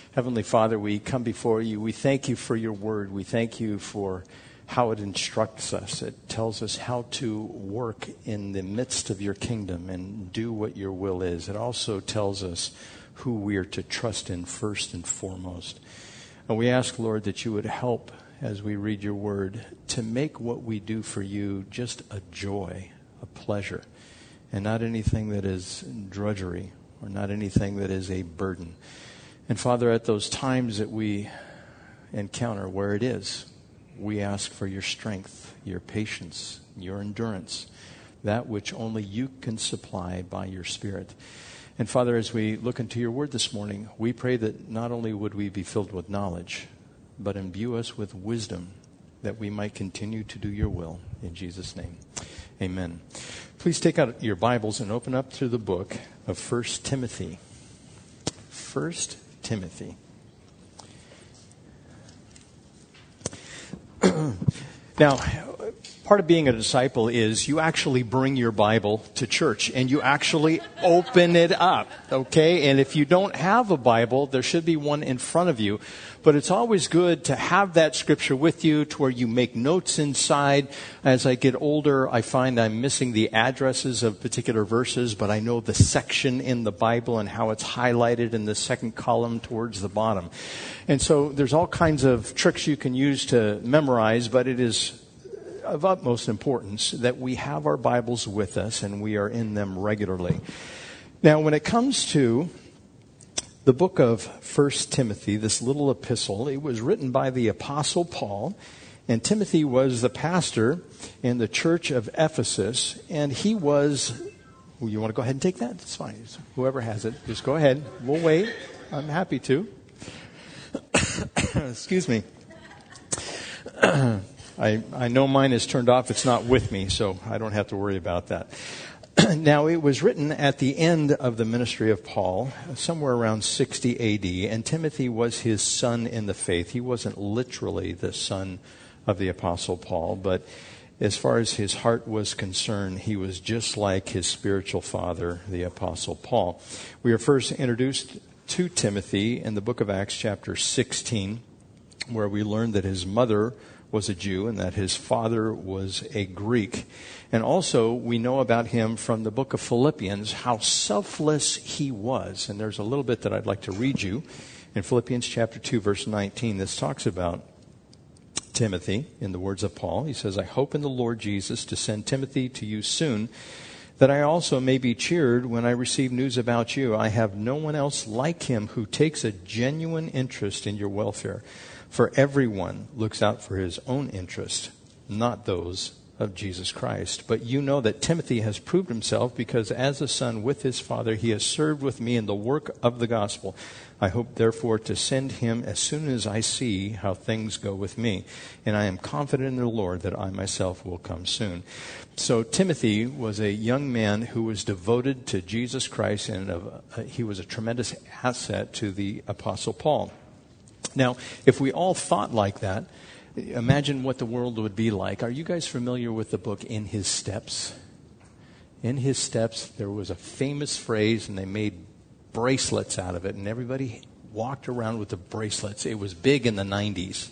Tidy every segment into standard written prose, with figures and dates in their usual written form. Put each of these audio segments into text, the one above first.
Heavenly Father, we come before you. We thank you for your word. We thank you for how it instructs us. It tells us how to work in the midst of your kingdom and do what your will is. It also tells us who we are to trust in first and foremost. And we ask, Lord, that you would help as we read your word to make what we do for you just a joy, a pleasure, and not anything that is drudgery or not anything that is a burden. And Father, at those times that we encounter where it is, we ask for your strength, your patience, your endurance, that which only you can supply by your Spirit. And Father, as we look into your word this morning, we pray that not only would we be filled with knowledge, but imbue us with wisdom that we might continue to do your will. In Jesus' name, amen. Please take out your Bibles and open up to the book of 1 Timothy. 1 Timothy. Now, part of being a disciple is you actually bring your Bible to church and you actually open it up, okay? And if you don't have a Bible, there should be one in front of you. But it's always good to have that scripture with you to where you make notes inside. As I get older, I find I'm missing the addresses of particular verses, but I know the section in the Bible and how it's highlighted in the second column towards the bottom. And so there's all kinds of tricks you can use to memorize, but it is of utmost importance that we have our Bibles with us and we are in them regularly. Now, when it comes to the book of 1 Timothy, this little epistle, it was written by the Apostle Paul, and Timothy was the pastor in the church of Ephesus, and he was, you want to go ahead and take that? It's fine. Whoever has it, just go ahead. We'll wait. I'm happy to. Excuse me. I know mine is turned off. It's not with me, so I don't have to worry about that. Now, it was written at the end of the ministry of Paul, somewhere around 60 A.D., and Timothy was his son in the faith. He wasn't literally the son of the Apostle Paul, but as far as his heart was concerned, he was just like his spiritual father, the Apostle Paul. We are first introduced to Timothy in the book of Acts, chapter 16, where we learn that his mother was a Jew and that his father was a Greek. And also we know about him from the book of Philippians, how selfless he was. And there's a little bit that I'd like to read you in Philippians chapter 2, verse 19. This talks about Timothy in the words of Paul. He says, I hope in the Lord Jesus to send Timothy to you soon, that I also may be cheered when I receive news about you. I have no one else like him who takes a genuine interest in your welfare. For everyone looks out for his own interest, not those of Jesus Christ. But you know that Timothy has proved himself, because as a son with his father, he has served with me in the work of the gospel. I hope, therefore, to send him as soon as I see how things go with me. And I am confident in the Lord that I myself will come soon. So Timothy was a young man who was devoted to Jesus Christ, and he was a tremendous asset to the Apostle Paul. Now, if we all thought like that, imagine what the world would be like. Are you guys familiar with the book In His Steps? In His Steps, there was a famous phrase, and they made bracelets out of it, and everybody walked around with the bracelets. It was big in the 90s.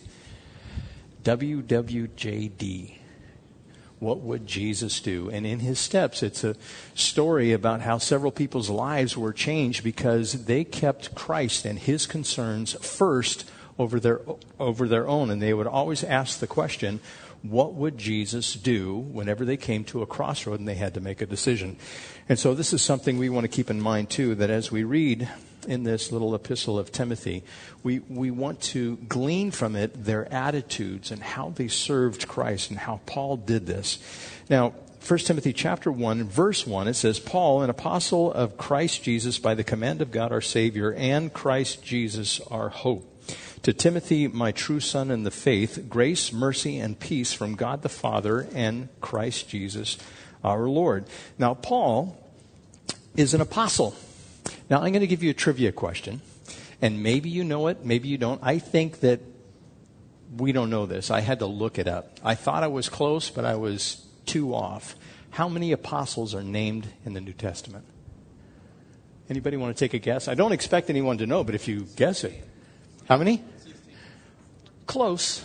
WWJD. What would Jesus do? And in His Steps, it's a story about how several people's lives were changed because they kept Christ and His concerns first over their own. And they would always ask the question, what would Jesus do whenever they came to a crossroad and they had to make a decision? And so this is something we want to keep in mind too, that as we read in this little epistle of Timothy, we want to glean from it their attitudes and how they served Christ and how Paul did this. Now, 1 Timothy chapter 1, verse 1, it says, Paul, an apostle of Christ Jesus by the command of God our Savior, and Christ Jesus our hope. To Timothy, my true son in the faith, grace, mercy, and peace from God the Father and Christ Jesus our Lord. Now, Paul is an apostle. Now, I'm going to give you a trivia question, and maybe you know it, maybe you don't. I think that we don't know this. I had to look it up. I thought I was close, but I was too off. How many apostles are named in the New Testament? Anybody want to take a guess? I don't expect anyone to know, but if you guess it. How many? Close.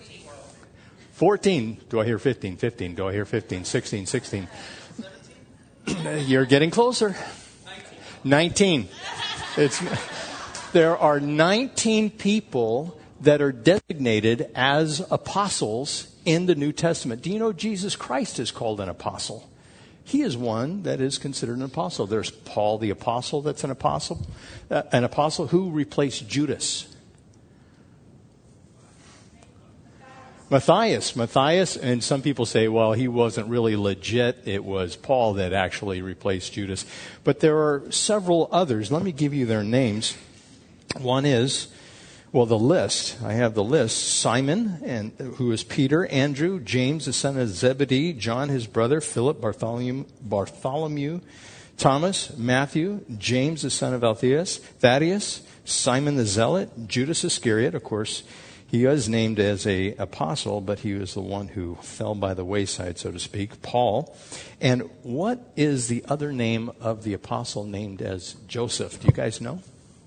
14. Do I hear 15? 15. Do I hear 15? 16. 16. You're getting closer. 19. There are 19 people that are designated as apostles in the New Testament. Do you know Jesus Christ is called an apostle? He is one that is considered an apostle. There's Paul the apostle that's an apostle. An apostle who replaced Judas. Matthias, and some people say, well, he wasn't really legit. It was Paul that actually replaced Judas. But there are several others. Let me give you their names. One is, well, the list. I have the list. Simon, who is Peter, Andrew, James, the son of Zebedee, John, his brother, Philip, Bartholomew, Thomas, Matthew, James, the son of Alphaeus, Thaddeus, Simon the Zealot, Judas Iscariot, of course. He was named as an apostle, but he was the one who fell by the wayside, so to speak, Paul. And what is the other name of the apostle named as Joseph? Do you guys know?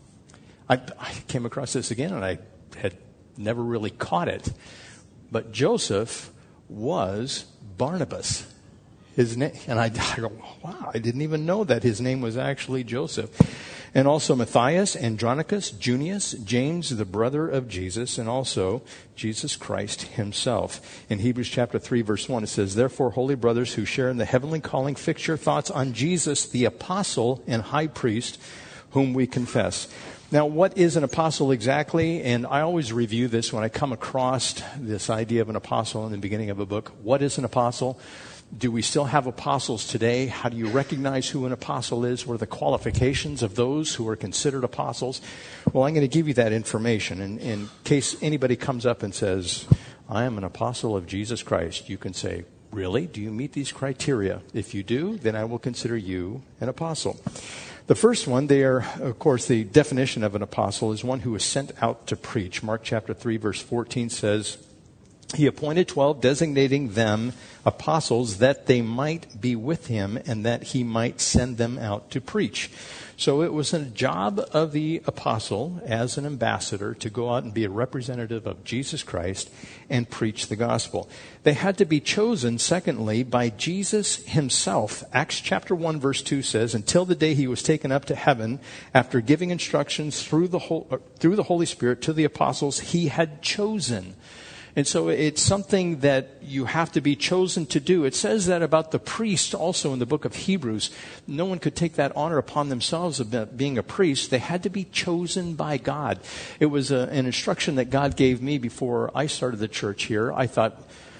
I came across this again, and I had never really caught it. But Joseph was Barnabas. His name, and I go, wow, I didn't even know that his name was actually Joseph. And also Matthias, Andronicus, Junius, James, the brother of Jesus, and also Jesus Christ himself. In Hebrews chapter 3, verse 1, it says, therefore, holy brothers who share in the heavenly calling, fix your thoughts on Jesus, the apostle and high priest, whom we confess. Now, what is an apostle exactly? And I always review this when I come across this idea of an apostle in the beginning of a book. What is an apostle? Do we still have apostles today? How do you recognize who an apostle is? What are the qualifications of those who are considered apostles? Well, I'm going to give you that information. And in case anybody comes up and says, I am an apostle of Jesus Christ, you can say, really? Do you meet these criteria? If you do, then I will consider you an apostle. The first one, of course, the definition of an apostle is one who is sent out to preach. Mark chapter 3, verse 14 says, he appointed 12, designating them apostles that they might be with him and that he might send them out to preach. So it was a job of the apostle as an ambassador to go out and be a representative of Jesus Christ and preach the gospel. They had to be chosen, secondly, by Jesus himself. Acts chapter 1 verse 2 says, until the day he was taken up to heaven, after giving instructions through the Holy Spirit to the apostles he had chosen. And so it's something that you have to be chosen to do. It says that about the priest also in the book of Hebrews. No one could take that honor upon themselves of being a priest. They had to be chosen by God. It was an instruction that God gave me before I started the church here. I thought,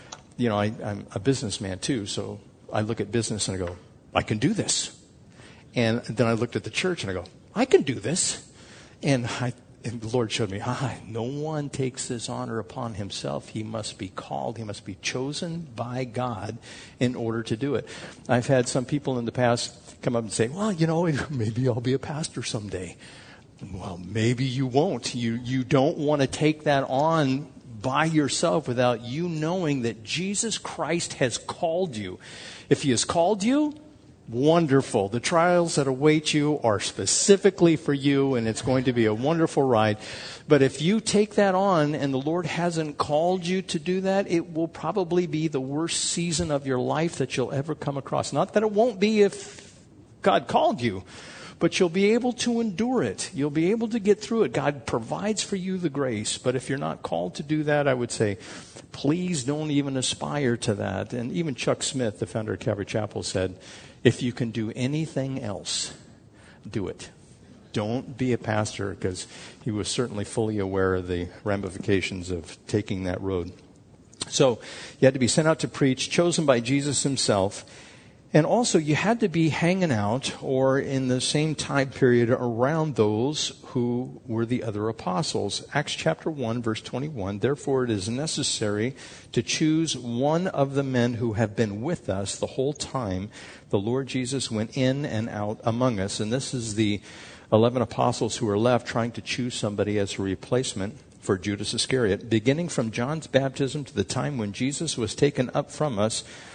I'm a businessman too, so I look at business and I go, I can do this. And then I looked at the church and I go, I can do this. And the Lord showed me, no one takes this honor upon himself. He must be called. He must be chosen by God in order to do it. I've had some people in the past come up and say, well, maybe I'll be a pastor someday. Well, maybe you won't. You don't want to take that on by yourself without you knowing that Jesus Christ has called you. If he has called you, wonderful. The trials that await you are specifically for you, and it's going to be a wonderful ride. But if you take that on and the Lord hasn't called you to do that, it will probably be the worst season of your life that you'll ever come across. Not that it won't be if God called you, but you'll be able to endure it. You'll be able to get through it. God provides for you the grace. But if you're not called to do that, I would say, please don't even aspire to that. And even Chuck Smith, the founder of Calvary Chapel, said, if you can do anything else, do it. Don't be a pastor, because he was certainly fully aware of the ramifications of taking that road. So you had to be sent out to preach, chosen by Jesus himself. And also you had to be hanging out or in the same time period around those who were the other apostles. Acts chapter 1 verse 21, therefore it is necessary to choose one of the men who have been with us the whole time the Lord Jesus went in and out among us. And this is the 11 apostles who are left trying to choose somebody as a replacement for Judas Iscariot. Beginning from John's baptism to the time when Jesus was taken up from us,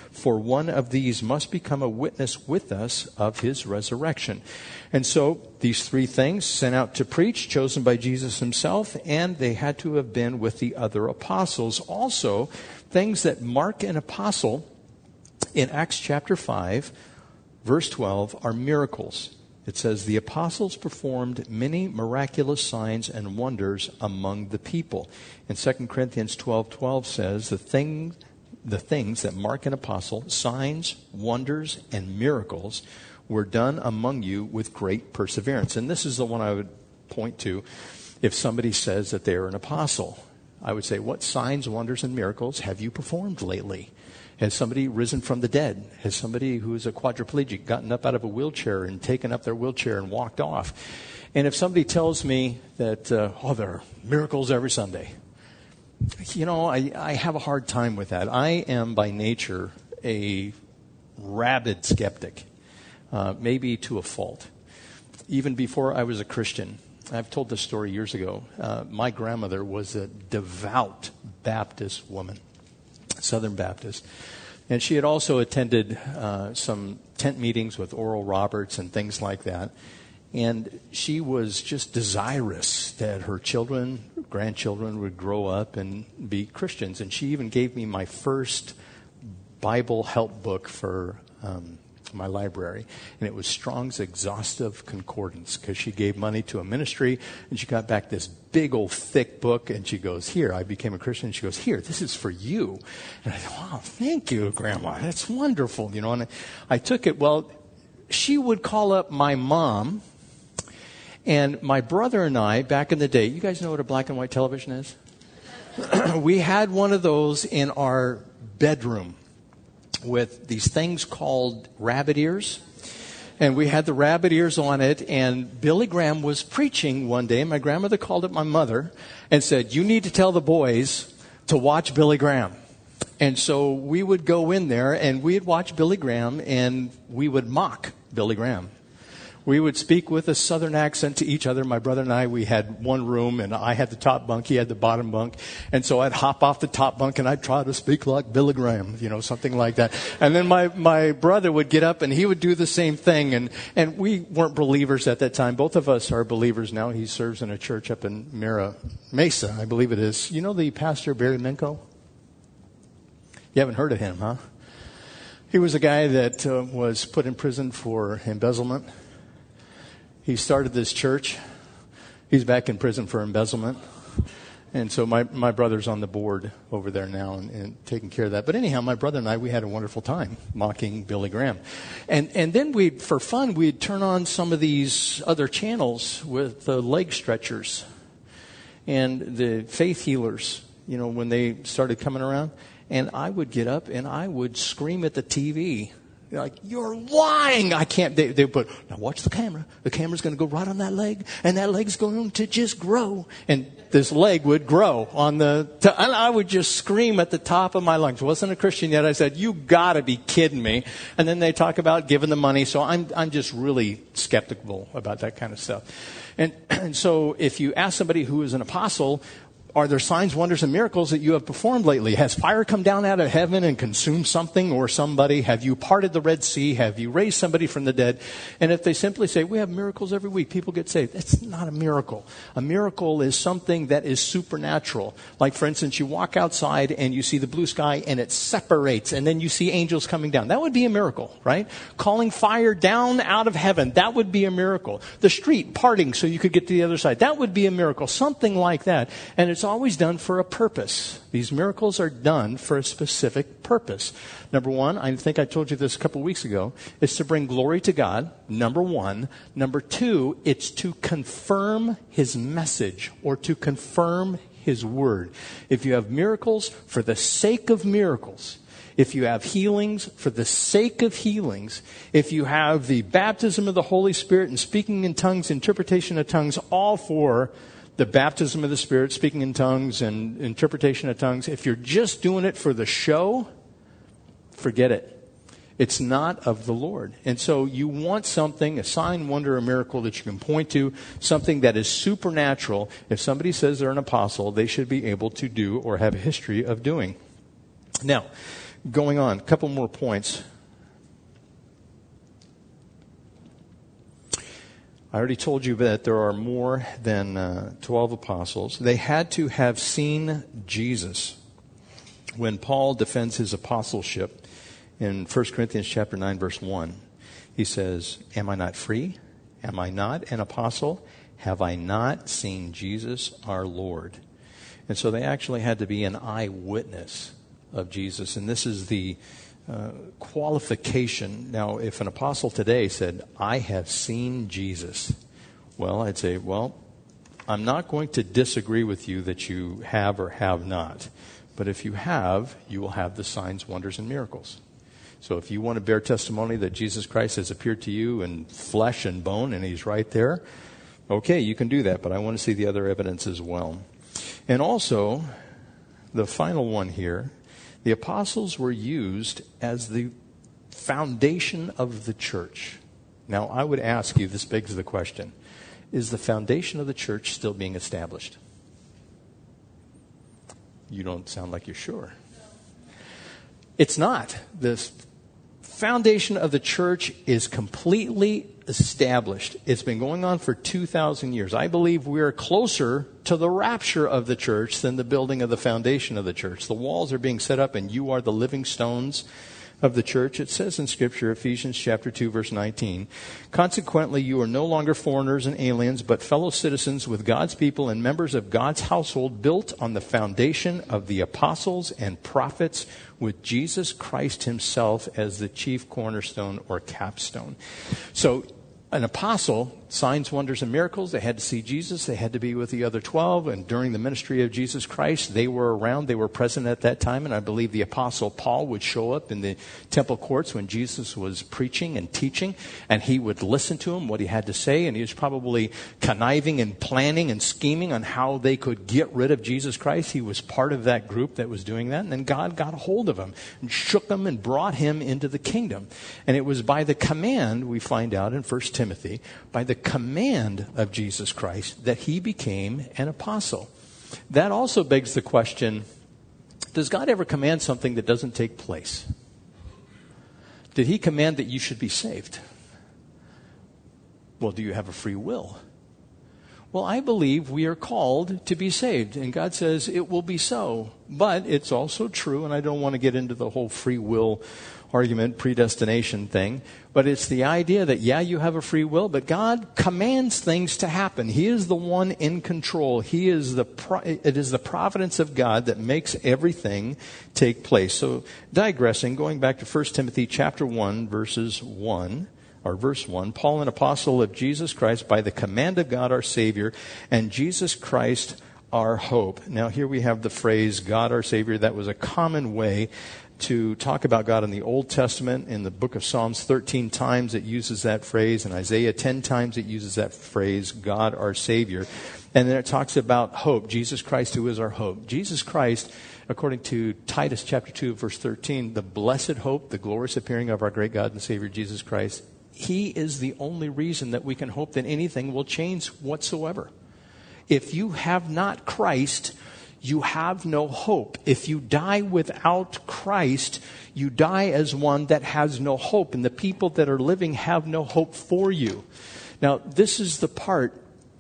For one of these must become a witness with us of his resurrection. And so these three things, sent out to preach, chosen by Jesus himself, and they had to have been with the other apostles. Also, things that mark an apostle in Acts chapter 5, verse 12, are miracles. It says, the apostles performed many miraculous signs and wonders among the people. And 2 Corinthians 12:12 says, the things that mark an apostle, signs, wonders, and miracles, were done among you with great perseverance. And this is the one I would point to if somebody says that they're an apostle. I would say, what signs, wonders, and miracles have you performed lately? Has somebody risen from the dead? Has somebody who is a quadriplegic gotten up out of a wheelchair and taken up their wheelchair and walked off? And if somebody tells me that, there are miracles every Sunday, I have a hard time with that. I am by nature a rabid skeptic, maybe to a fault. Even before I was a Christian, I've told this story years ago. My grandmother was a devout Baptist woman, Southern Baptist. And she had also attended some tent meetings with Oral Roberts and things like that. And she was just desirous that her children, grandchildren would grow up and be Christians. And she even gave me my first Bible help book for my library. And it was Strong's Exhaustive Concordance, because she gave money to a ministry and she got back this big old thick book and she goes, here, I became a Christian. And she goes, here, this is for you. And I thought, wow, thank you, Grandma. That's wonderful. And I took it. Well, she would call up my mom and my brother and I back in the day. You guys know what a black and white television is? We had one of those in our bedroom with these things called rabbit ears. And we had the rabbit ears on it, and Billy Graham was preaching one day. My grandmother called up my mother and said, you need to tell the boys to watch Billy Graham. And so we would go in there and we'd watch Billy Graham and we would mock Billy Graham. We would speak with a southern accent to each other. My brother and I, we had one room, and I had the top bunk, he had the bottom bunk. And so I'd hop off the top bunk and I'd try to speak like Billy Graham, something like that. And then my brother would get up and he would do the same thing. And we weren't believers at that time. Both of us are believers now. He serves in a church up in Mesa, I believe it is. You know the pastor Barry Minko? You haven't heard of him, huh? He was a guy that was put in prison for embezzlement. He started this church. He's back in prison for embezzlement. And so my brother's on the board over there now and taking care of that. But anyhow, my brother and I, we had a wonderful time mocking Billy Graham. And then for fun, we'd turn on some of these other channels with the leg stretchers and the faith healers, when they started coming around. And I would get up and I would scream at the TV. They're like, you're lying. I can't. They would put, now watch the camera. The camera's going to go right on that leg, and that leg's going to just grow. And this leg would grow and I would just scream at the top of my lungs. Wasn't a Christian yet. I said, you got to be kidding me. And then they talk about giving the money. So I'm just really skeptical about that kind of stuff. And so if you ask somebody who is an apostle, are there signs, wonders, and miracles that you have performed lately? Has fire come down out of heaven and consumed something or somebody? Have you parted the Red Sea? Have you raised somebody from the dead? And if they simply say, we have miracles every week, people get saved. That's not a miracle. A miracle is something that is supernatural. Like, for instance, you walk outside and you see the blue sky and it separates and then you see angels coming down. That would be a miracle, right? Calling fire down out of heaven. That would be a miracle. The street parting so you could get to the other side. That would be a miracle. Something like that. And it's always done for a purpose. These miracles are done for a specific purpose. Number one, I think I told you this a couple of weeks ago, is to bring glory to God, number one. Number two, it's to confirm his message or to confirm his word. If you have miracles for the sake of miracles, if you have healings for the sake of healings, if you have the baptism of the Holy Spirit and speaking in tongues, interpretation of tongues, all for the baptism of the Spirit, speaking in tongues and interpretation of tongues, if you're just doing it for the show, forget it. It's not of the Lord. And so you want something, a sign, wonder, or miracle that you can point to, something that is supernatural. If somebody says they're an apostle, they should be able to do or have a history of doing. Now, going on, a couple more points. I already told you that there are more than 12 apostles. They had to have seen Jesus. When Paul defends his apostleship in 1 Corinthians chapter 9, verse 1, he says, "Am I not free? Am I not an apostle? Have I not seen Jesus our Lord?" And so they actually had to be an eyewitness of Jesus. And this is the qualification. Now, if an apostle today said, "I have seen Jesus," well, I'd say, well, I'm not going to disagree with you that you have or have not. But if you have, you will have the signs, wonders, and miracles. So if you want to bear testimony that Jesus Christ has appeared to you in flesh and bone and he's right there, okay, you can do that. But I want to see the other evidence as well. And also, the final one here, the apostles were used as the foundation of the church. Now, I would ask you, this begs the question, is the foundation of the church still being established? You don't sound like you're sure. It's not. The foundation of the church is completely established. It's been going on for 2,000 years. I believe we are closer to the rapture of the church than the building of the foundation of the church. The walls are being set up and you are the living stones of the church. It says in Scripture, Ephesians chapter 2, verse 19, "Consequently, you are no longer foreigners and aliens, but fellow citizens with God's people and members of God's household, built on the foundation of the apostles and prophets, with Jesus Christ himself as the chief cornerstone," or capstone. So, an apostle, signs, wonders, and miracles. They had to see Jesus. They had to be with the other 12. And during the ministry of Jesus Christ, they were around. They were present at that time. And I believe the apostle Paul would show up in the temple courts when Jesus was preaching and teaching. And he would listen to him, what he had to say. And he was probably conniving and planning and scheming on how they could get rid of Jesus Christ. He was part of that group that was doing that. And then God got a hold of him and shook him and brought him into the kingdom. And it was by the command, we find out in 1 Timothy, by the command of Jesus Christ that he became an apostle. That also begs the question, does God ever command something that doesn't take place? Did he command that you should be saved? Well, do you have a free will? Well, I believe we are called to be saved, and God says it will be so. But it's also true, and I don't want to get into the whole free will argument, predestination thing, but it's the idea that, yeah, you have a free will, but God commands things to happen. He is the one in control. It is the providence of God that makes everything take place. So, digressing, going back to 1 Timothy chapter 1, verse 1, Paul, an apostle of Jesus Christ, by the command of God our Savior, and Jesus Christ our hope. Now, here we have the phrase, God our Savior. That was a common way to talk about God in the Old Testament. In the book of Psalms, 13 times it uses that phrase. In Isaiah, 10 times it uses that phrase, God our Savior. And then it talks about hope, Jesus Christ who is our hope. Jesus Christ, according to Titus chapter 2, verse 13, the blessed hope, the glorious appearing of our great God and Savior Jesus Christ. He is the only reason that we can hope that anything will change whatsoever. If you have not Christ, you have no hope. If you die without Christ, you die as one that has no hope. And the people that are living have no hope for you. Now, this is the part.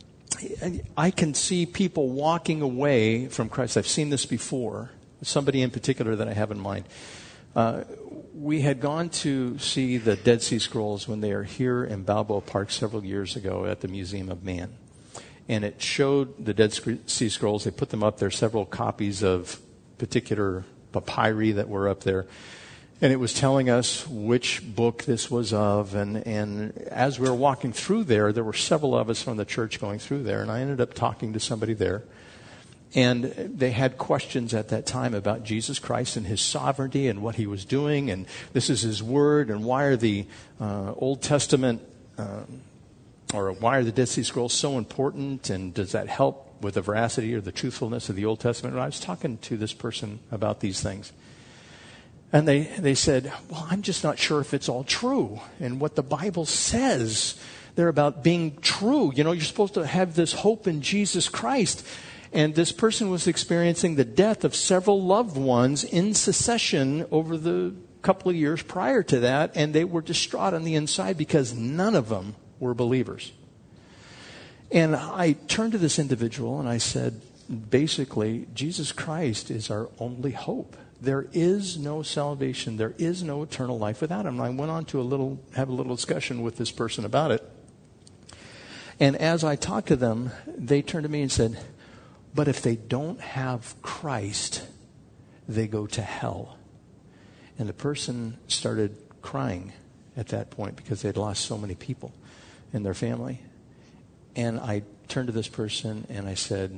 I can see people walking away from Christ. I've seen this before. Somebody in particular that I have in mind. We had gone to see the Dead Sea Scrolls when they are here in Balboa Park several years ago at the Museum of Man. And it showed the Dead Sea Scrolls. They put them up there, several copies of particular papyri that were up there. And it was telling us which book this was of. And as we were walking through there were several of us from the church going through there. And I ended up talking to somebody there. And they had questions at that time about Jesus Christ and his sovereignty and what he was doing. And this is his word. And why are the Old Testament or why are the Dead Sea Scrolls so important, and does that help with the veracity or the truthfulness of the Old Testament? And I was talking to this person about these things. And they said, well, I'm just not sure if it's all true. And what the Bible says, they're about being true. You know, you're supposed to have this hope in Jesus Christ. And this person was experiencing the death of several loved ones in succession over the couple of years prior to that, and they were distraught on the inside because none of them were believers. And I turned to this individual and I said, basically, Jesus Christ is our only hope. There is no salvation. There is no eternal life without him. And I went on to have a little discussion with this person about it. And as I talked to them, they turned to me and said, but if they don't have Christ, they go to hell. And the person started crying at that point because they'd lost so many people in their family. And I turned to this person and I said,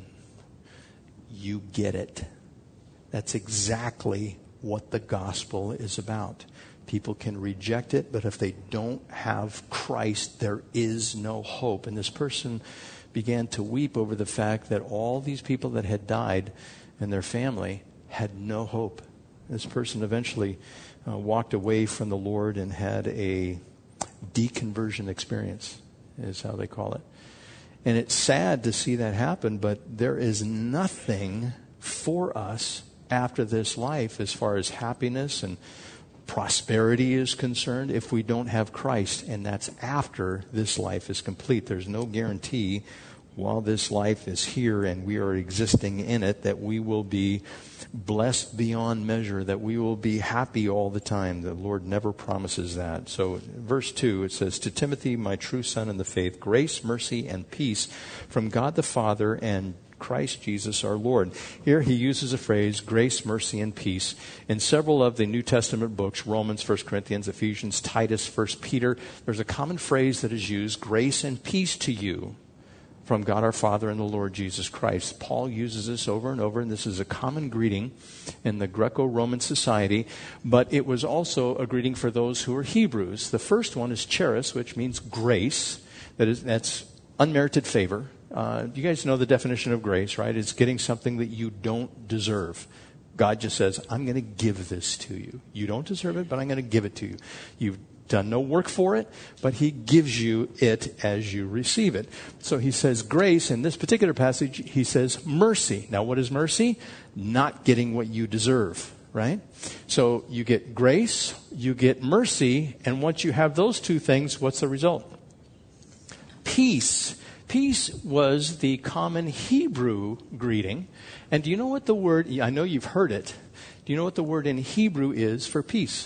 you get it. That's exactly what the gospel is about. People can reject it, but if they don't have Christ, there is no hope. And this person began to weep over the fact that all these people that had died and their family had no hope. This person eventually walked away from the Lord and had a deconversion experience, is how they call it. And it's sad to see that happen, but there is nothing for us after this life as far as happiness and prosperity is concerned if we don't have Christ, and that's after this life is complete. There's no guarantee while this life is here and we are existing in it that we will be blessed beyond measure, that we will be happy all the time. The Lord never promises that. So verse 2, it says, to Timothy, my true son in the faith, grace, mercy, and peace from God the Father and Christ Jesus our Lord. Here he uses a phrase, grace, mercy, and peace. In several of the New Testament books, Romans, 1 Corinthians, Ephesians, Titus, 1 Peter, there's a common phrase that is used, grace and peace to you from God our Father and the Lord Jesus Christ. Paul uses this over and over, and this is a common greeting in the Greco-Roman society, but it was also a greeting for those who are Hebrews. The first one is charis, which means grace. That's unmerited favor. You guys know the definition of grace, right? It's getting something that you don't deserve. God just says, I'm going to give this to you. You don't deserve it, but I'm going to give it to you. You've done no work for it, but he gives you it as you receive it. So he says grace. In this particular passage, he says mercy. Now, what is mercy? Not getting what you deserve, right? So you get grace, you get mercy, and once you have those two things, what's the result? Peace. Peace was the common Hebrew greeting. And do you know what the word, I know you've heard it. Do you know what the word in Hebrew is for peace?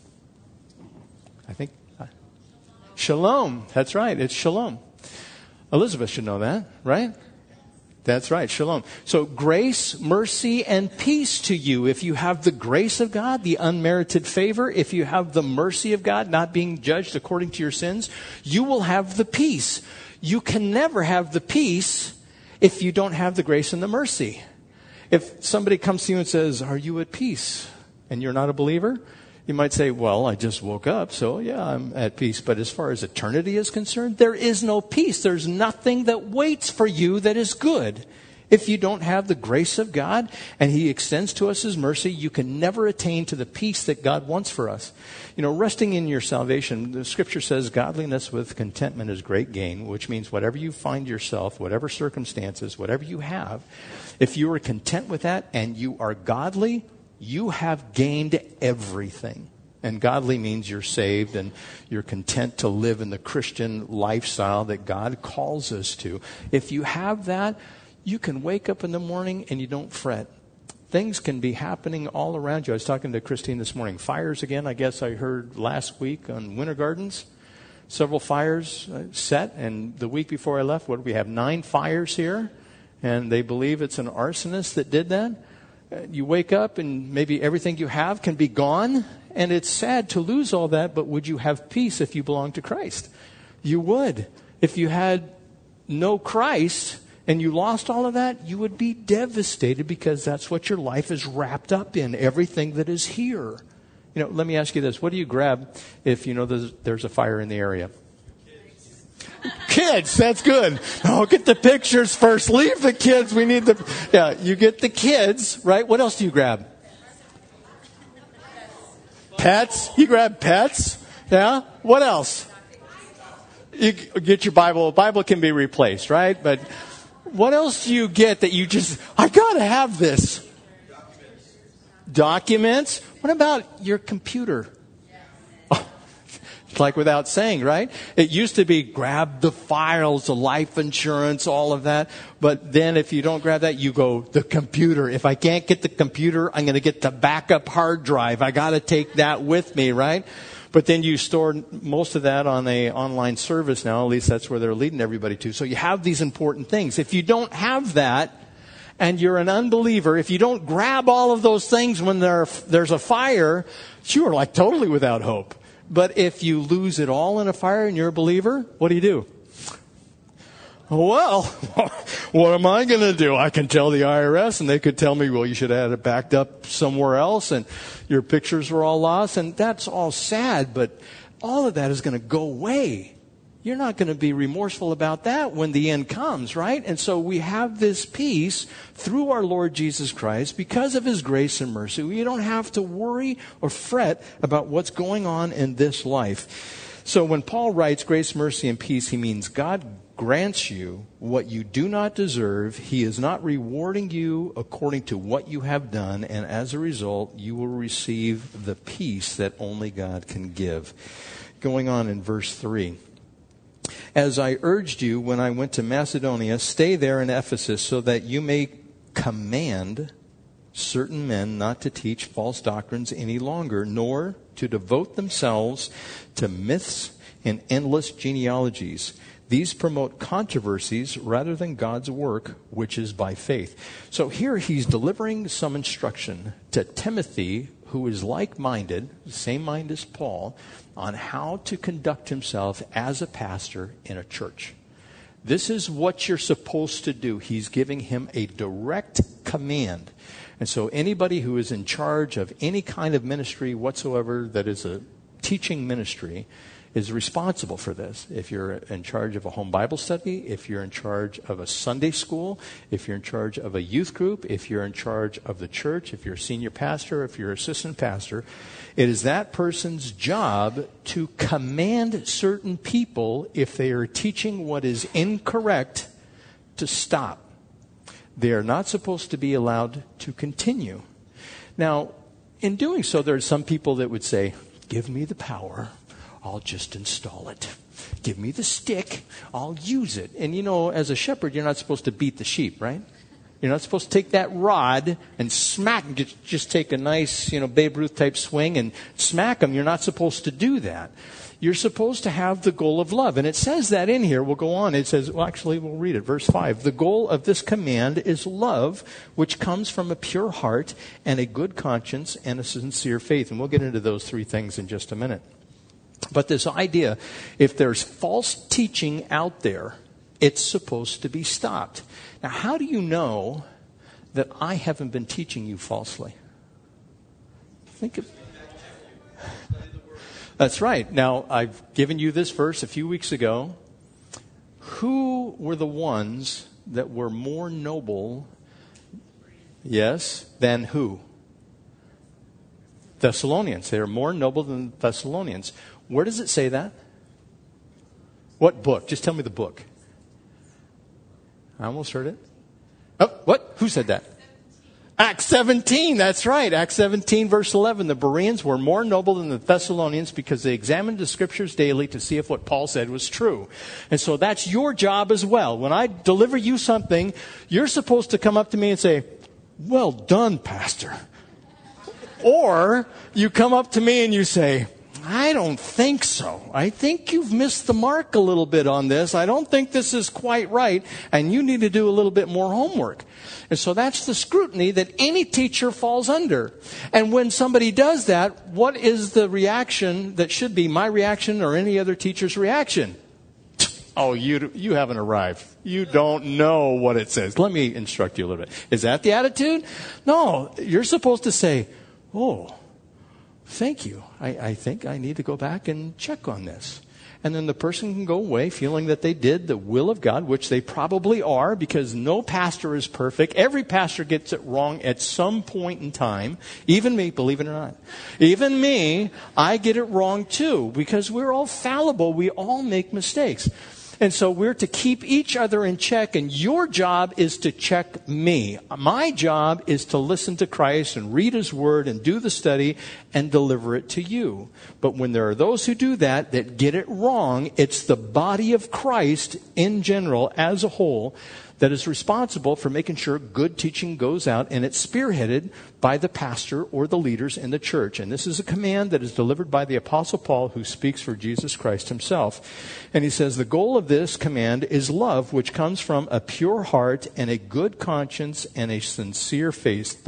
I think shalom. That's right. It's shalom. Elizabeth should know that, right? That's right. Shalom. So grace, mercy, and peace to you. If you have the grace of God, the unmerited favor, if you have the mercy of God, not being judged according to your sins, you will have the peace. You can never have the peace if you don't have the grace and the mercy. If somebody comes to you and says, are you at peace? And you're not a believer, you might say, well, I just woke up, so yeah, I'm at peace. But as far as eternity is concerned, there is no peace. There's nothing that waits for you that is good. If you don't have the grace of God and he extends to us his mercy, you can never attain to the peace that God wants for us. You know, resting in your salvation, the scripture says godliness with contentment is great gain, which means whatever you find yourself, whatever circumstances, whatever you have, if you are content with that and you are godly, you have gained everything. And godly means you're saved and you're content to live in the Christian lifestyle that God calls us to. If you have that, you can wake up in the morning and you don't fret. Things can be happening all around you. I was talking to Christine this morning. Fires again, I guess I heard last week on Winter Gardens. Several fires set. And the week before I left, what do we have? 9 fires here. And they believe it's an arsonist that did that. You wake up and maybe everything you have can be gone. And it's sad to lose all that. But would you have peace if you belong to Christ? You would. If you had no Christ and you lost all of that, you would be devastated because that's what your life is wrapped up in, everything that is here. You know, let me ask you this. What do you grab if you know there's a fire in the area? Kids, that's good. Oh, get the pictures first. Leave the kids. We need you get the kids, right? What else do you grab? Pets. You grab pets. Yeah. What else? You get your Bible. Bible can be replaced, right? But What else do you get that you just, I got to have this? Documents. What about your computer? Oh, it's like without saying, right? It used to be grab the files, the life insurance, all of that. But then if you don't grab that, you go, the computer. If I can't get the computer, I'm going to get the backup hard drive. I got to take that with me, right? But then you store most of that on a online service now. At least that's where they're leading everybody to. So you have these important things. If you don't have that, and you're an unbeliever, if you don't grab all of those things when there's a fire, you are like totally without hope. But if you lose it all in a fire and you're a believer, what do? Well, what am I going to do? I can tell the IRS, and they could tell me, well, you should have had it backed up somewhere else, and your pictures were all lost, and that's all sad, but all of that is going to go away. You're not going to be remorseful about that when the end comes, right? And so we have this peace through our Lord Jesus Christ because of His grace and mercy. We don't have to worry or fret about what's going on in this life. So when Paul writes grace, mercy, and peace, he means God grants you what you do not deserve. He is not rewarding you according to what you have done, and as a result, you will receive the peace that only God can give. Going on in verse 3. As I urged you when I went to Macedonia, stay there in Ephesus so that you may command certain men not to teach false doctrines any longer, nor to devote themselves to myths and endless genealogies. These promote controversies rather than God's work, which is by faith. So here he's delivering some instruction to Timothy, who is like-minded, the same mind as Paul, on how to conduct himself as a pastor in a church. This is what you're supposed to do. He's giving him a direct command. And so anybody who is in charge of any kind of ministry whatsoever that is a teaching ministry is responsible for this. If you're in charge of a home Bible study, if you're in charge of a Sunday school, if you're in charge of a youth group, if you're in charge of the church, if you're a senior pastor, if you're an assistant pastor, it is that person's job to command certain people, if they are teaching what is incorrect, to stop. They are not supposed to be allowed to continue. Now, in doing so, there are some people that would say, give me the power, I'll just install it. Give me the stick, I'll use it. And you know, as a shepherd, you're not supposed to beat the sheep, right? You're not supposed to take that rod and smack, just take a nice, Babe Ruth type swing and smack them. You're not supposed to do that. You're supposed to have the goal of love. And it says that in here. We'll go on. It says, well, actually, we'll read it. Verse 5. The goal of this command is love, which comes from a pure heart and a good conscience and a sincere faith. And we'll get into those three things in just a minute. But this idea, if there's false teaching out there, it's supposed to be stopped. Now, how do you know that I haven't been teaching you falsely? Think of... That's right. Now, I've given you this verse a few weeks ago. Who were the ones that were more noble, than who? Thessalonians. They are more noble than Thessalonians. Where does it say that? What book? Just tell me the book. I almost heard it. Oh, what? Who said that? Acts 17, that's right. Acts 17, verse 11. The Bereans were more noble than the Thessalonians because they examined the scriptures daily to see if what Paul said was true. And so that's your job as well. When I deliver you something, you're supposed to come up to me and say, well done, Pastor. Or you come up to me and you say, I don't think so. I think you've missed the mark a little bit on this. I don't think this is quite right. And you need to do a little bit more homework. And so that's the scrutiny that any teacher falls under. And when somebody does that, what is the reaction that should be my reaction or any other teacher's reaction? Oh, you haven't arrived. You don't know what it says. Let me instruct you a little bit. Is that the attitude? No, you're supposed to say, oh, thank you. I think I need to go back and check on this. And then the person can go away feeling that they did the will of God, which they probably are, because no pastor is perfect. Every pastor gets it wrong at some point in time. Even me, believe it or not. Even me, I get it wrong too, because we're all fallible. We all make mistakes. And so we're to keep each other in check, and your job is to check me. My job is to listen to Christ and read His Word and do the study and deliver it to you. But when there are those who do that get it wrong, it's the body of Christ in general, as a whole, that is responsible for making sure good teaching goes out, and it's spearheaded by the pastor or the leaders in the church. And this is a command that is delivered by the Apostle Paul, who speaks for Jesus Christ himself. And he says, the goal of this command is love, which comes from a pure heart and a good conscience and a sincere faith.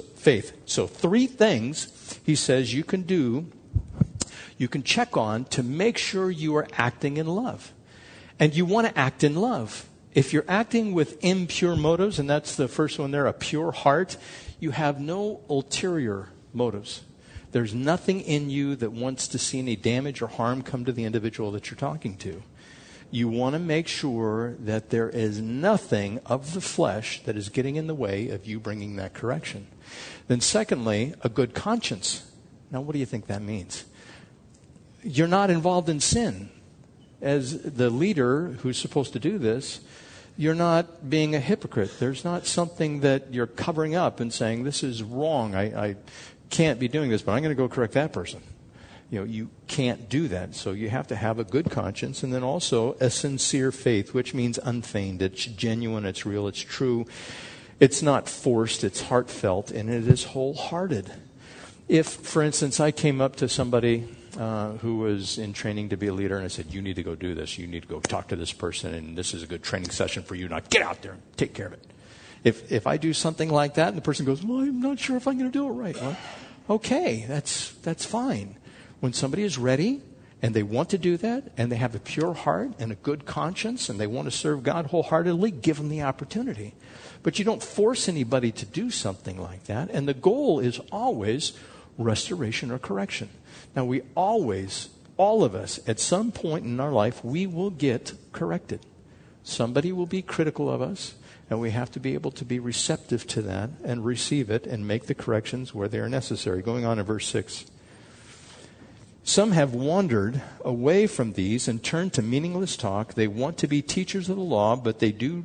So 3 things, he says, you can do, you can check on to make sure you are acting in love. And you want to act in love. If you're acting with impure motives, and that's the first one there, a pure heart, you have no ulterior motives. There's nothing in you that wants to see any damage or harm come to the individual that you're talking to. You want to make sure that there is nothing of the flesh that is getting in the way of you bringing that correction. Then secondly, a good conscience. Now, what do you think that means? You're not involved in sin. As the leader who's supposed to do this, you're not being a hypocrite. There's not something that you're covering up and saying, this is wrong. I can't be doing this, but I'm going to go correct that person. You can't do that. So you have to have a good conscience, and then also a sincere faith, which means unfeigned. It's genuine, it's real, it's true. It's not forced, it's heartfelt, and it is wholehearted. If, for instance, I came up to somebody who was in training to be a leader, and I said, you need to go do this. You need to go talk to this person, and this is a good training session for you. Now get out there and take care of it. If I do something like that, and the person goes, well, I'm not sure if I'm going to do it right. Well, okay, that's fine. When somebody is ready, and they want to do that, and they have a pure heart and a good conscience, and they want to serve God wholeheartedly, give them the opportunity. But you don't force anybody to do something like that, and the goal is always restoration or correction. Now, we always, all of us, at some point in our life, we will get corrected. Somebody will be critical of us, and we have to be able to be receptive to that and receive it and make the corrections where they are necessary. Going on in verse 6. Some have wandered away from these and turned to meaningless talk. They want to be teachers of the law, but they do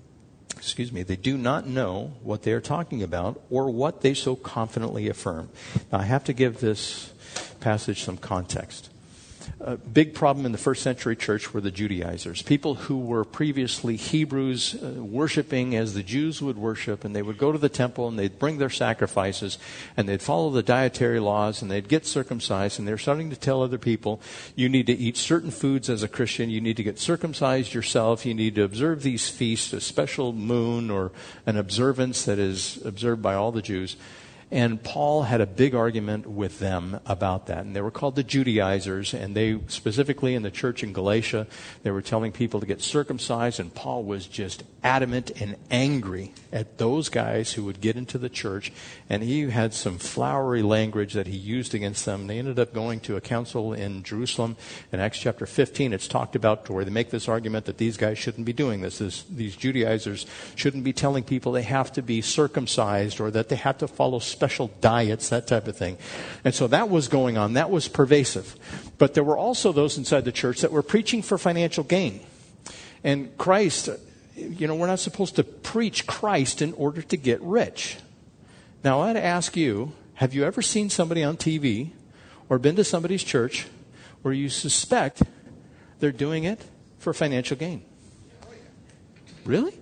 not know what they are talking about or what they so confidently affirm. Now, I have to give this passage some context. A big problem in the first century church were the Judaizers, people who were previously Hebrews worshiping as the Jews would worship, and they would go to the temple and they'd bring their sacrifices and they'd follow the dietary laws and they'd get circumcised, and they're starting to tell other people, you need to eat certain foods as a Christian, you need to get circumcised yourself, you need to observe these feasts, a special moon or an observance that is observed by all the Jews. And Paul had a big argument with them about that. And they were called the Judaizers. And they, specifically in the church in Galatia, they were telling people to get circumcised. And Paul was just adamant and angry at those guys who would get into the church. And he had some flowery language that he used against them. They ended up going to a council in Jerusalem. In Acts chapter 15, it's talked about to where they make this argument that these guys shouldn't be doing this. These Judaizers shouldn't be telling people they have to be circumcised or that they have to follow special diets, that type of thing. And so that was going on. That was pervasive. But there were also those inside the church that were preaching for financial gain. And Christ, we're not supposed to preach Christ in order to get rich. Now, I'd ask you, have you ever seen somebody on TV or been to somebody's church where you suspect they're doing it for financial gain? Really?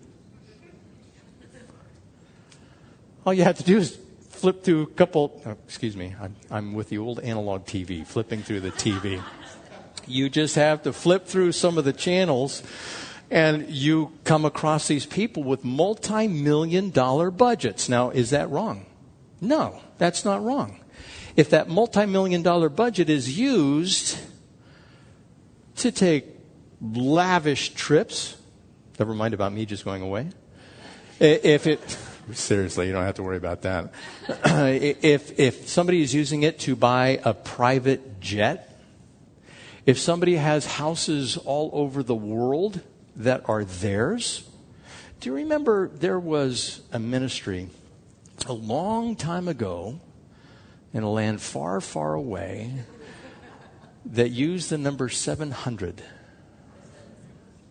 All you have to do is flip through a couple, I'm with the old analog TV, flipping through the TV. You just have to flip through some of the channels and you come across these people with multi-million-dollar budgets. Now, is that wrong? No, that's not wrong. If that multi-million-dollar budget is used to take lavish trips, never mind about me just going away, seriously, you don't have to worry about that. If somebody is using it to buy a private jet, if somebody has houses all over the world that are theirs, do you remember there was a ministry a long time ago in a land far, far away that used the number 700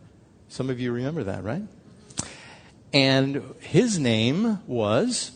Some of you remember that, right? And his name was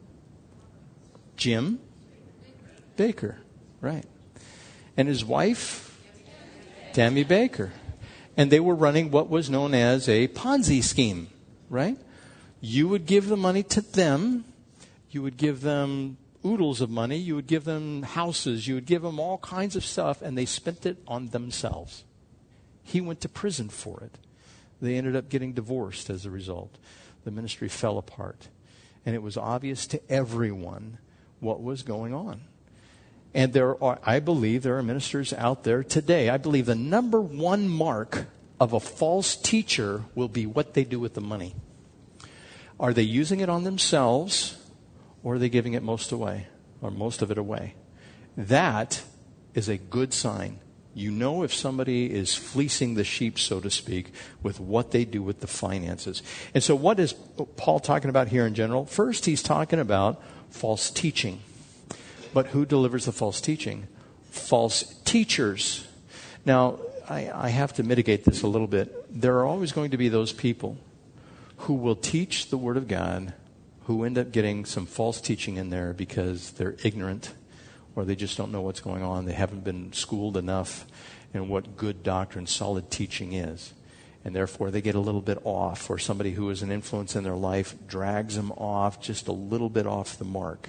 Jim Bakker, right? And his wife, Tammy Bakker. And they were running what was known as a Ponzi scheme, right? You would give the money to them. You would give them oodles of money. You would give them houses. You would give them all kinds of stuff, and they spent it on themselves. He went to prison for it. They ended up getting divorced as a result. The ministry fell apart. And it was obvious to everyone what was going on. And I believe there are ministers out there today. I believe the number one mark of a false teacher will be what they do with the money. Are they using it on themselves, or are they giving it most of it away? That is a good sign. You know if somebody is fleecing the sheep, so to speak, with what they do with the finances. And so what is Paul talking about here in general? First, he's talking about false teaching. But who delivers the false teaching? False teachers. Now, I have to mitigate this a little bit. There are always going to be those people who will teach the Word of God who end up getting some false teaching in there because they're ignorant or they just don't know what's going on. They haven't been schooled enough in what good doctrine, solid teaching is. And therefore they get a little bit off, or somebody who is an influence in their life drags them off just a little bit off the mark.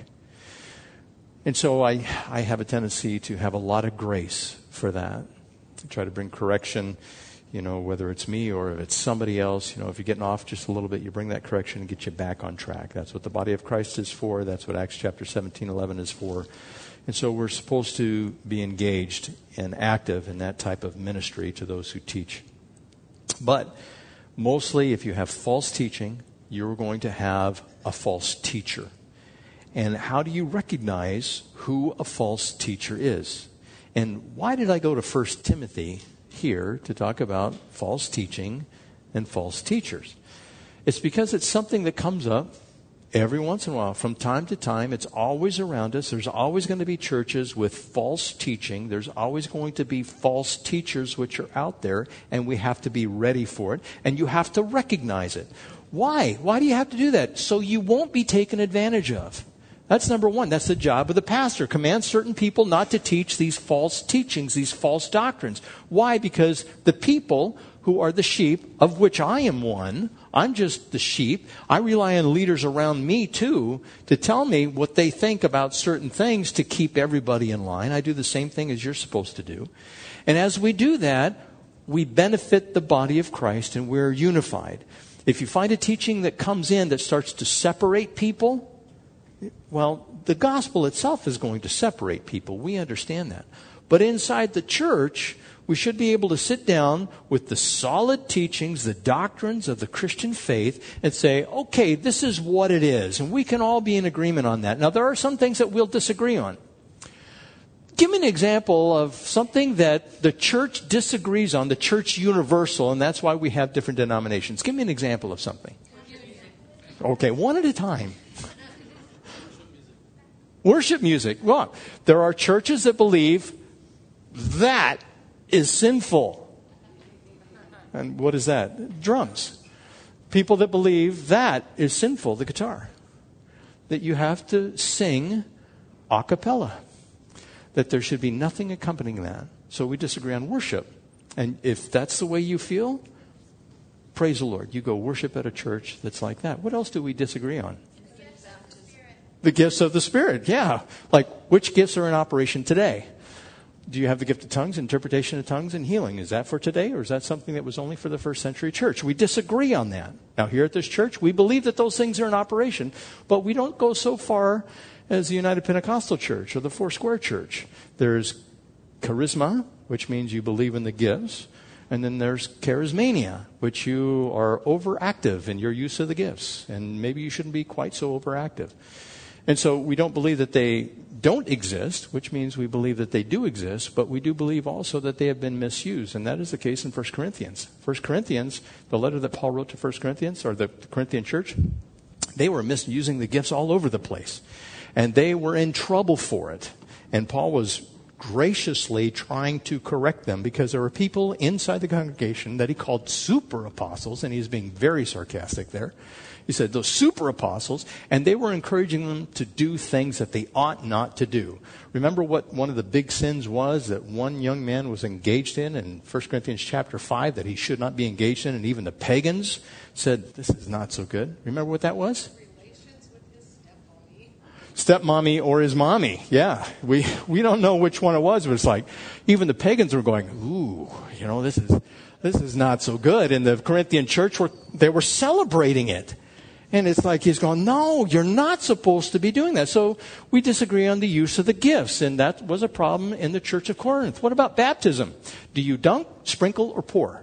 And so I have a tendency to have a lot of grace for that. I try to bring correction, whether it's me or if it's somebody else. If you're getting off just a little bit, you bring that correction and get you back on track. That's what the body of Christ is for. That's what Acts chapter 17:11 is for. And so we're supposed to be engaged and active in that type of ministry to those who teach. But mostly if you have false teaching, you're going to have a false teacher. And how do you recognize who a false teacher is? And why did I go to 1 Timothy here to talk about false teaching and false teachers? It's because it's something that comes up every once in a while. From time to time, it's always around us. There's always going to be churches with false teaching. There's always going to be false teachers which are out there, and we have to be ready for it. And you have to recognize it. Why? Why do you have to do that? So you won't be taken advantage of. That's number one. That's the job of the pastor. Command certain people not to teach these false teachings, these false doctrines. Why? Because the people who are the sheep, of which I am one, I'm just the sheep. I rely on leaders around me too to tell me what they think about certain things to keep everybody in line. I do the same thing as you're supposed to do. And as we do that, we benefit the body of Christ and we're unified. If you find a teaching that comes in that starts to separate people, well, the gospel itself is going to separate people. We understand that. But inside the church, we should be able to sit down with the solid teachings, the doctrines of the Christian faith, and say, okay, this is what it is. And we can all be in agreement on that. Now, there are some things that we'll disagree on. Give me an example of something that the church disagrees on, the church universal, and that's why we have different denominations. Give me an example of something. Okay, one at a time. Worship music. Well, there are churches that believe that is sinful. And what is that? Drums. People that believe that is sinful, the guitar. That you have to sing a cappella. That there should be nothing accompanying that. So we disagree on worship. And if that's the way you feel, praise the Lord. You go worship at a church that's like that. What else do we disagree on? The gifts of the Spirit, yeah. Like, which gifts are in operation today? Do you have the gift of tongues, interpretation of tongues, and healing? Is that for today, or is that something that was only for the first century church? We disagree on that. Now, here at this church, we believe that those things are in operation, but we don't go so far as the United Pentecostal Church or the Foursquare Church. There's charisma, which means you believe in the gifts, and then there's charismania, which you are overactive in your use of the gifts, and maybe you shouldn't be quite so overactive. And so we don't believe that they don't exist, which means we believe that they do exist, but we do believe also that they have been misused. And that is the case in 1 Corinthians. 1 Corinthians, the letter that Paul wrote to 1 Corinthians, or the Corinthian church, they were misusing the gifts all over the place. And they were in trouble for it. And Paul was graciously trying to correct them, because there were people inside the congregation that he called super apostles, and he's being very sarcastic there. He said those super apostles, and they were encouraging them to do things that they ought not to do. Remember what one of the big sins was that one young man was engaged in 1 Corinthians chapter 5 that he should not be engaged in, and even the pagans said, this is not so good. Remember what that was? Relations with his stepmommy. Stepmommy or his mommy. Yeah. We don't know which one it was, but it's like even the pagans were going, ooh, this is not so good. And the Corinthian church they were celebrating it. And it's like he's going, no, you're not supposed to be doing that. So we disagree on the use of the gifts, and that was a problem in the church of Corinth. What about baptism? Do you dunk, sprinkle, or pour?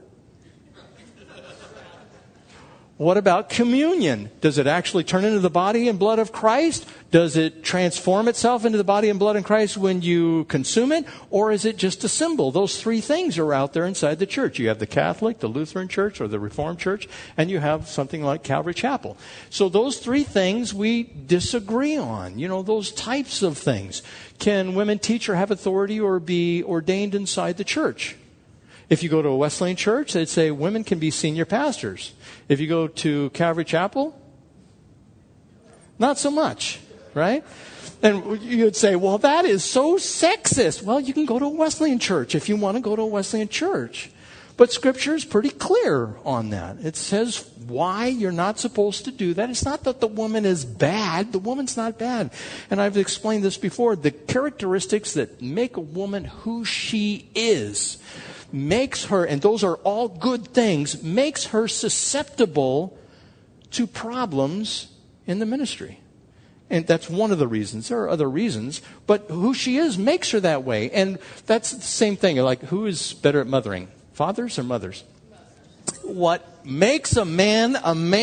What about communion? Does it actually turn into the body and blood of Christ? Does it transform itself into the body and blood of Christ when you consume it? Or is it just a symbol? Those three things are out there inside the church. You have the Catholic, the Lutheran Church, or the Reformed Church, and you have something like Calvary Chapel. So those three things we disagree on. Those types of things. Can women teach or have authority or be ordained inside the church? If you go to a Wesleyan church, they'd say women can be senior pastors. If you go to Calvary Chapel, not so much, right? And you'd say, well, that is so sexist. Well, you can go to a Wesleyan church if you want to go to a Wesleyan church. But Scripture is pretty clear on that. It says why you're not supposed to do that. It's not that the woman is bad. The woman's not bad. And I've explained this before. The characteristics that make a woman who she is makes her, and those are all good things, makes her susceptible to problems in the ministry. And that's one of the reasons. There are other reasons, but who she is makes her that way. And that's the same thing. Like, who is better at mothering? Fathers or mothers? What makes a man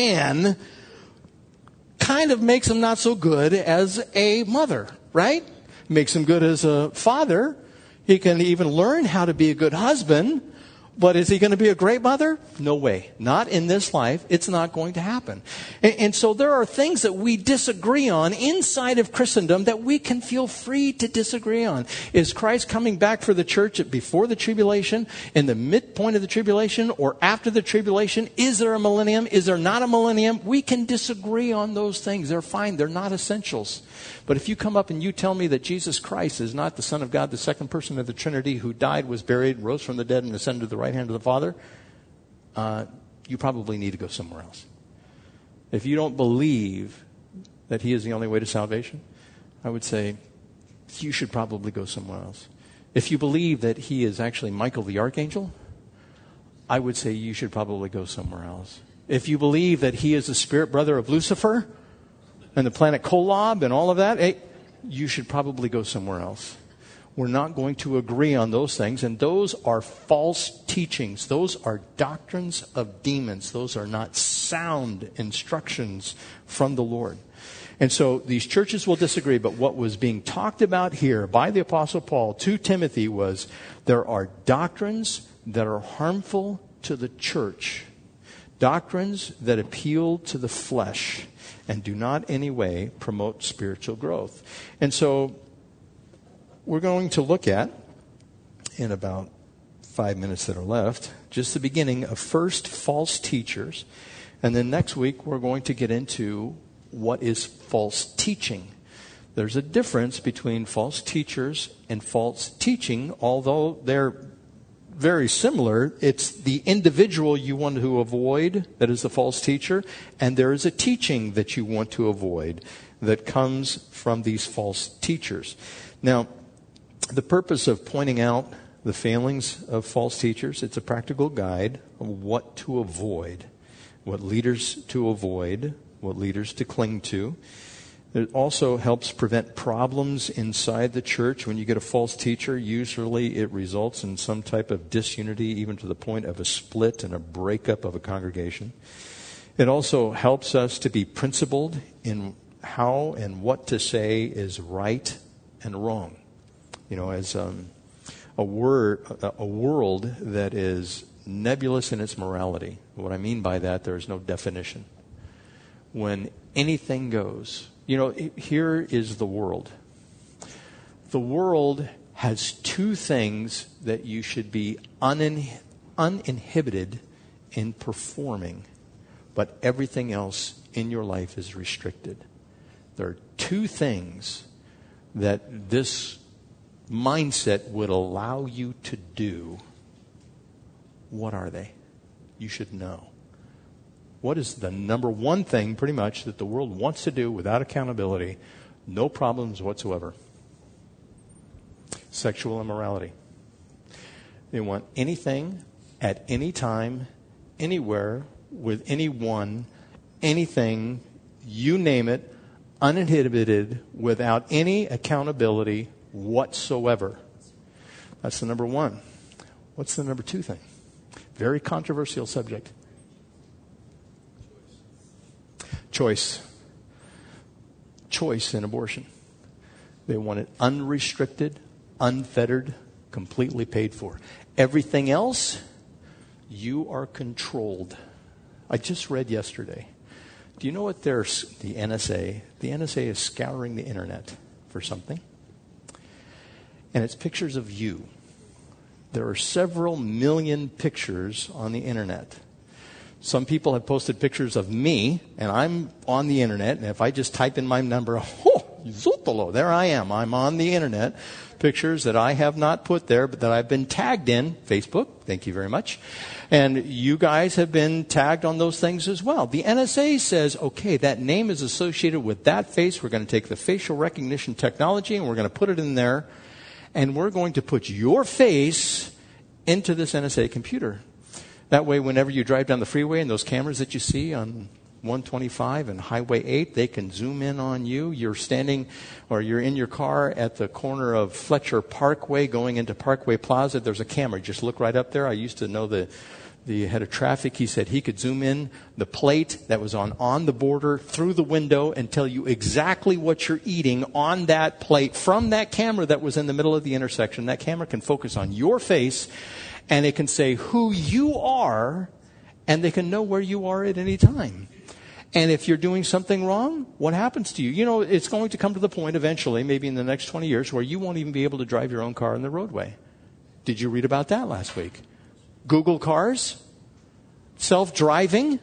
kind of makes him not so good as a mother, right? Makes him good as a father. He can even learn how to be a good husband, but is he going to be a great mother? No way. Not in this life. It's not going to happen. And so there are things that we disagree on inside of Christendom that we can feel free to disagree on. Is Christ coming back for the church before the tribulation, in the midpoint of the tribulation, or after the tribulation? Is there a millennium? Is there not a millennium? We can disagree on those things. They're fine. They're not essentials. But if you come up and you tell me that Jesus Christ is not the Son of God, the second person of the Trinity, who died, was buried, rose from the dead, and ascended to the right hand of the Father, you probably need to go somewhere else. If you don't believe that He is the only way to salvation, I would say you should probably go somewhere else. If you believe that He is actually Michael the Archangel, I would say you should probably go somewhere else. If you believe that He is the spirit brother of Lucifer and the planet Kolob and all of that, hey, you should probably go somewhere else. We're not going to agree on those things, and those are false teachings. Those are doctrines of demons. Those are not sound instructions from the Lord. And so these churches will disagree, but what was being talked about here by the Apostle Paul to Timothy was there are doctrines that are harmful to the church, doctrines that appeal to the flesh and do not in any way promote spiritual growth. And so we're going to look at, in about 5 minutes that are left, just the beginning of first false teachers. And then next week we're going to get into what is false teaching. There's a difference between false teachers and false teaching, although they're very similar. It's the individual you want to avoid that is the false teacher, and there is a teaching that you want to avoid that comes from these false teachers. Now, the purpose of pointing out the failings of false teachers, it's a practical guide of what to avoid, what leaders to avoid, what leaders to cling to. It also helps prevent problems inside the church. When you get a false teacher, usually it results in some type of disunity, even to the point of a split and a breakup of a congregation. It also helps us to be principled in how and what to say is right and wrong. You know, as a world that is nebulous in its morality. What I mean by that, there is no definition. When anything goes. You know, here is the world. The world has two things that you should be uninhibited in performing, but everything else in your life is restricted. There are two things that this mindset would allow you to do. What are they? You should know. What is the number one thing, pretty much, that the world wants to do without accountability? No problems whatsoever. Sexual immorality. They want anything, at any time, anywhere, with anyone, anything, you name it, uninhibited, without any accountability whatsoever. That's the number one. What's the number two thing? Very controversial subject. Choice. Choice in abortion. They want it unrestricted, unfettered, completely paid for. Everything else, you are controlled. I just read yesterday. Do you know what the NSA? The NSA is scouring the internet for something. And it's pictures of you. There are several million pictures on the internet. Some people have posted pictures of me, and I'm on the internet, and if I just type in my number, Zotolo, there I am. I'm on the internet. Pictures that I have not put there, but that I've been tagged in. Facebook, thank you very much. And you guys have been tagged on those things as well. The NSA says, okay, that name is associated with that face. We're going to take the facial recognition technology, and we're going to put it in there, and we're going to put your face into this NSA computer. That way, whenever you drive down the freeway and those cameras that you see on 125 and Highway 8, they can zoom in on you. You're standing or you're in your car at the corner of Fletcher Parkway going into Parkway Plaza. There's a camera. Just look right up there. I used to know the head of traffic. He said he could zoom in the plate that was on the border through the window and tell you exactly what you're eating on that plate from that camera that was in the middle of the intersection. That camera can focus on your face, and it can say who you are, and they can know where you are at any time. And if you're doing something wrong, what happens to you? You know, it's going to come to the point eventually, maybe in the next 20 years, where you won't even be able to drive your own car in the roadway. Did you read about that last week? Google cars, self-driving.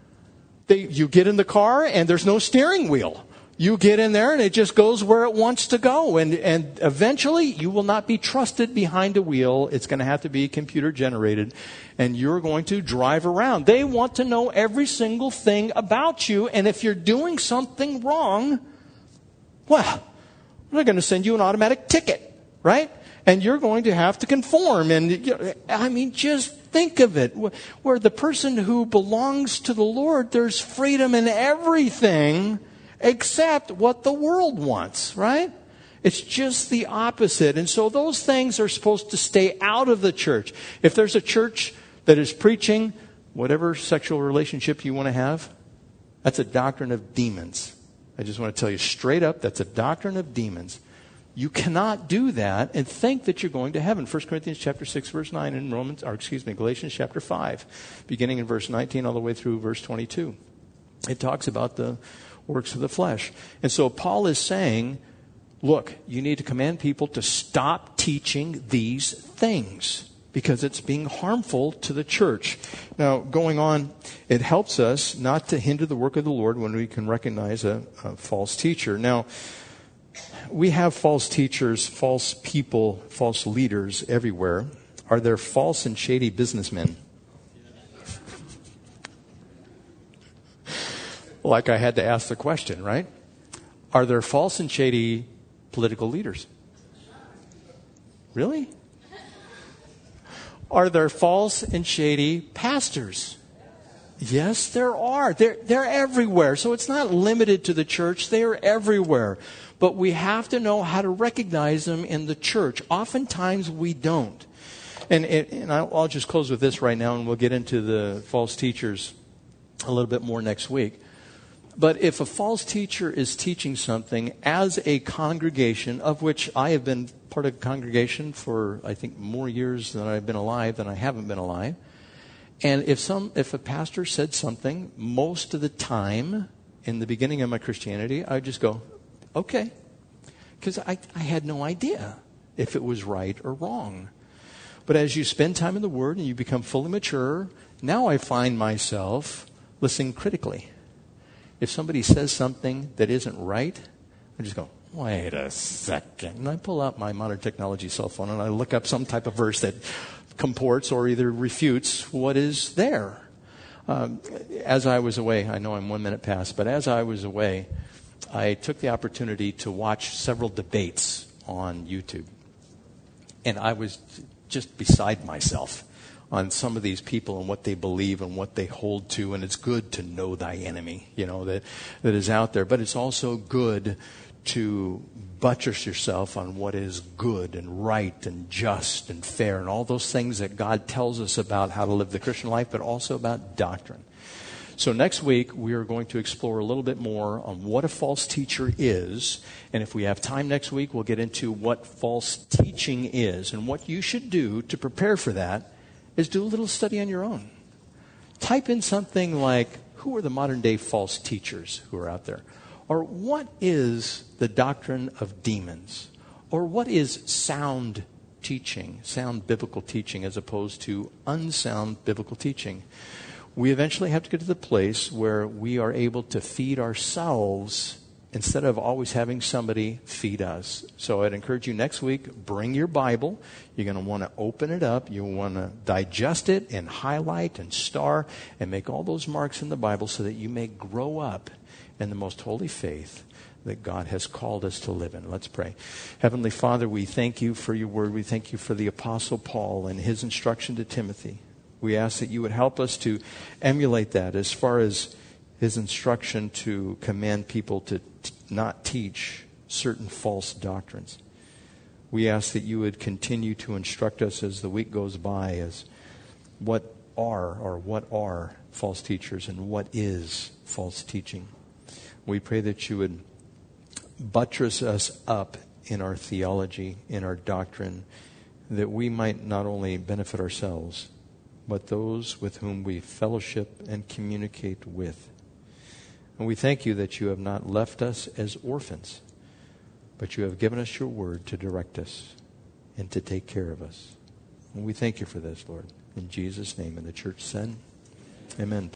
You get in the car and there's no steering wheel. You get in there and it just goes where it wants to go. And eventually you will not be trusted behind a wheel. It's going to have to be computer generated. And you're going to drive around. They want to know every single thing about you. And if you're doing something wrong, well, they're going to send you an automatic ticket, right? And you're going to have to conform. And I mean, just think of it. Where the person who belongs to the Lord, there's freedom in everything except what the world wants, right? It's just the opposite. And so those things are supposed to stay out of the church. If there's a church that is preaching whatever sexual relationship you want to have, that's a doctrine of demons. I just want to tell you straight up, that's a doctrine of demons. You cannot do that and think that you're going to heaven. 1 Corinthians chapter 6, verse 9, and Galatians chapter 5, beginning in verse 19 all the way through verse 22. It talks about the works of the flesh. And so Paul is saying, look, you need to command people to stop teaching these things because it's being harmful to the church. Now, going on, it helps us not to hinder the work of the Lord when we can recognize a false teacher. Now, we have false teachers, false people, false leaders everywhere. Are there false and shady businessmen? Like I had to ask the question, right? Are there false and shady political leaders? Really? Are there false and shady pastors? Yes, there are. They're everywhere. So it's not limited to the church. They are everywhere. But we have to know how to recognize them in the church. Oftentimes we don't. And I'll just close with this right now, and we'll get into the false teachers a little bit more next week. But if a false teacher is teaching something as a congregation, of which I have been part of a congregation for, I think, more years than I've been alive than I haven't been alive. And if a pastor said something, most of the time, in the beginning of my Christianity, I would just go, okay. Because I had no idea. if it was right or wrong. But as you spend time in the Word and you become fully mature, now I find myself listening critically. If somebody says something that isn't right, I just go, wait a second. And I pull out my modern technology cell phone and I look up some type of verse that comports or either refutes what is there. As I was away, I know I'm 1 minute past, but as I was away, I took the opportunity to watch several debates on YouTube. And I was just beside myself on some of these people and what they believe and what they hold to. And it's good to know thy enemy, that is out there. But it's also good to buttress yourself on what is good and right and just and fair and all those things that God tells us about how to live the Christian life, but also about doctrine. So next week, we are going to explore a little bit more on what a false teacher is. And if we have time next week, we'll get into what false teaching is. And what you should do to prepare for that is do a little study on your own. Type in something like, who are the modern day false teachers who are out there? Or what is the doctrine of demons? Or what is sound teaching, sound biblical teaching, as opposed to unsound biblical teaching? We eventually have to get to the place where we are able to feed ourselves instead of always having somebody feed us. So I'd encourage you next week, bring your Bible. You're going to want to open it up. You want to digest it and highlight and star and make all those marks in the Bible so that you may grow up in the most holy faith that God has called us to live in. Let's pray. Heavenly Father, we thank you for your word. We thank you for the Apostle Paul and his instruction to Timothy. We ask that you would help us to emulate that as far as his instruction to command people to not teach certain false doctrines. We ask that you would continue to instruct us as the week goes by as what are false teachers and what is false teaching. We pray that you would buttress us up in our theology, in our doctrine, that we might not only benefit ourselves, but those with whom we fellowship and communicate with. And we thank you that you have not left us as orphans, but you have given us your word to direct us and to take care of us. And we thank you for this, Lord. In Jesus' name. And the church said, amen.